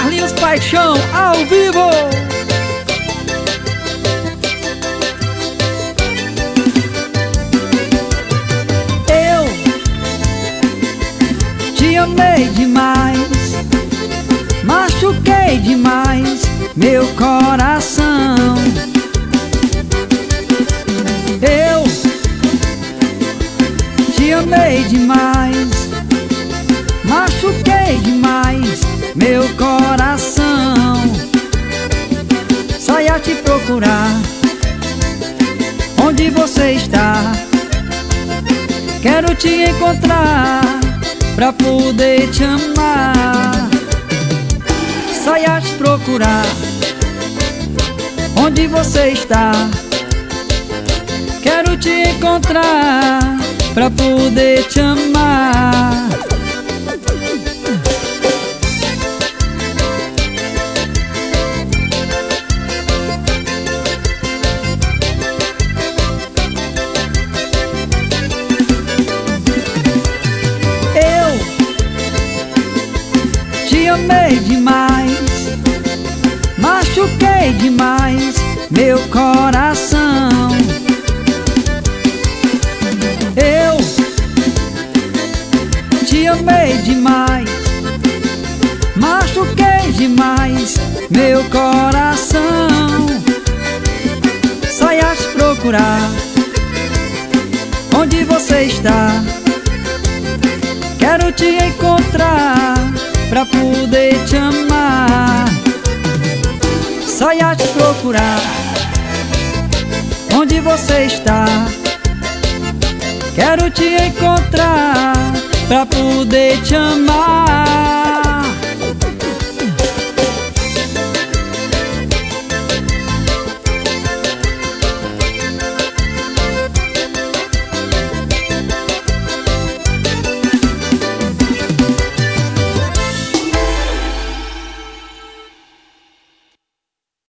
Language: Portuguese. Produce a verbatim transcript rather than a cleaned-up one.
Carlinhos Paixão ao vivo. Eu te amei demais, machuquei demais meu coração. Eu te amei demais, machuquei demais meu coração. Saí a te procurar, onde você está? Quero te encontrar pra poder te amar. Saí a te procurar, onde você está? Quero te encontrar pra poder te amar. Eu te amei demais, machuquei demais meu coração. Eu te amei demais, machuquei demais meu coração. Saí a te procurar, onde você está? Quero te encontrar pra poder te amar. Saí a te procurar, onde você está? Quero te encontrar pra poder te amar.